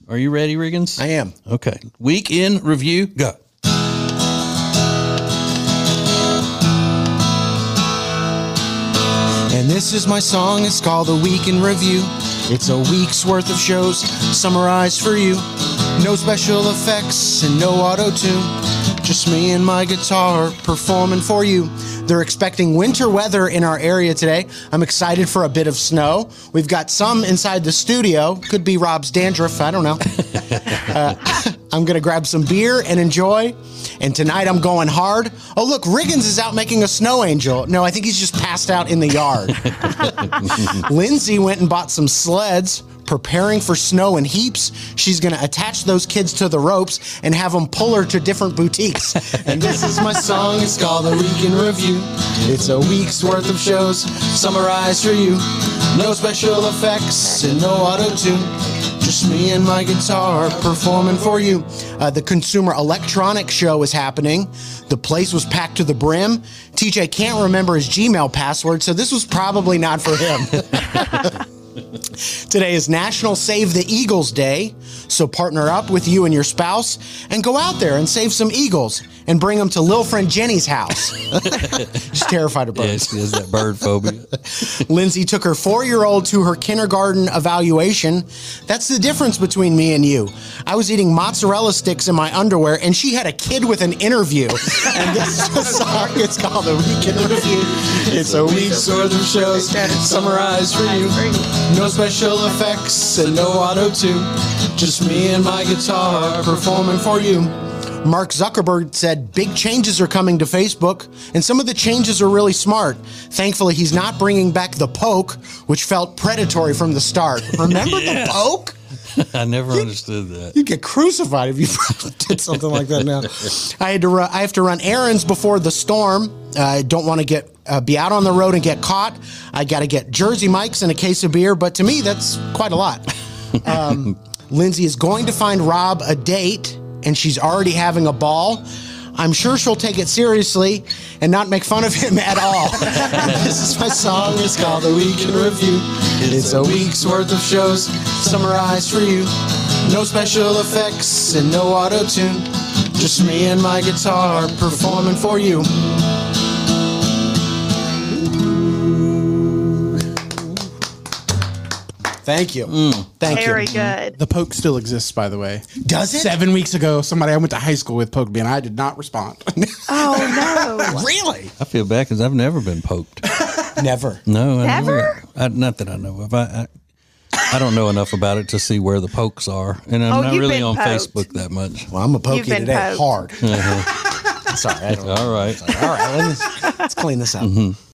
Are you ready, Riggins? I am. Okay. Week in review, go. And this is my song, it's called A Week in Review. It's a week's worth of shows summarized for you. No special effects and no auto-tune. Just me and my guitar performing for you. They're expecting winter weather in our area today. I'm excited for a bit of snow. We've got some inside the studio. Could be Rob's dandruff, I don't know. I'm going to grab some beer and enjoy. And tonight I'm going hard. Oh, look, Riggins is out making a snow angel. No, I think he's just passed out in the yard. Lindsay went and bought some sleds, preparing for snow in heaps. She's going to attach those kids to the ropes and have them pull her to different boutiques. And this is my song. It's called A Week in Review. It's a week's worth of shows summarized for you. No special effects and no auto-tune. Just me and my guitar performing for you. The Consumer Electronics Show is happening. The place was packed to the brim. TJ can't remember his Gmail password, so this was probably not for him. Today is National Save the Eagles Day, so partner up with you and your spouse and go out there and save some eagles and bring them to Lil Friend Jenny's house. She's terrified of birds. Yes, she has that bird phobia. Lindsay took her 4-year-old to her kindergarten evaluation. That's the difference between me and you. I was eating mozzarella sticks in my underwear, and she had a kid with an interview. And this is a song. It's called A Week in Review. It's a week's worth of shows summarized for you. No special effects and no auto-tune. Just me and my guitar performing for you. Mark Zuckerberg said big changes are coming to Facebook, and some of the changes are really smart. Thankfully, he's not bringing back the poke, which felt predatory from the start. Remember the poke? I never understood that. You'd get crucified if you did something like that now. I have to run errands before the storm. I don't want to be out on the road and get caught. I got to get Jersey Mike's and a case of beer, but to me, that's quite a lot. Lindsay is going to find Rob a date, and she's already having a ball. I'm sure she'll take it seriously and not make fun of him at all. This is my song. It's called A Week in Review. It's a week's worth of shows summarized for you. No special effects and no auto-tune. Just me and my guitar performing for you. Thank you. Thank you. Very good. The poke still exists, by the way. Does it? 7 weeks ago, somebody I went to high school with poked me, and I did not respond. Oh, no. Really? I feel bad because I've never been poked. Never. No, I Never? not that I know of. I don't know enough about it to see where the pokes are, and I'm not you've really been on poked. Facebook that much. Well, I'm a pokey You've been today. poked. Hard. Sorry. I don't know. All right. All right. Let's clean this up.